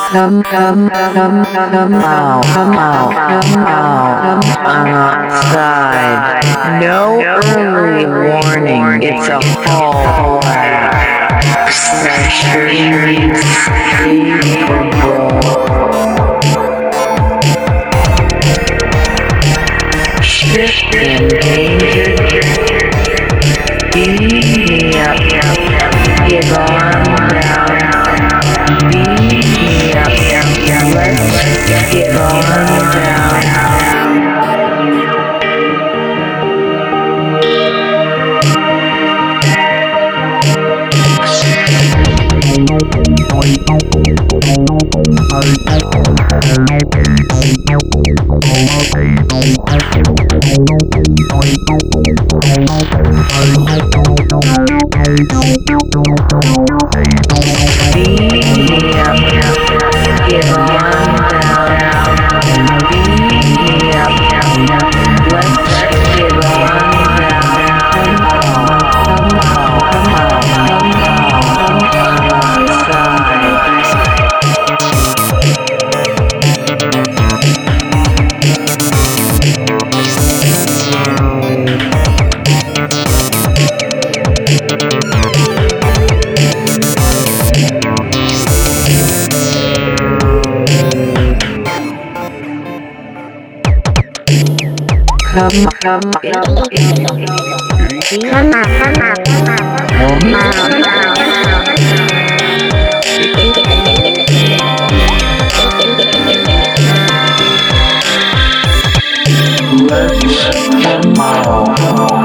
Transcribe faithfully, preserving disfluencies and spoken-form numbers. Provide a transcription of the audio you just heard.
Come, come, come, come out, come out, come out, I'm outside. No early warning, it's a fall black. Pressure capable. Shift endangered. Beam me up, give arm down. Beam me up, let's give arm down. Come, come, come, come, come, come, come, come,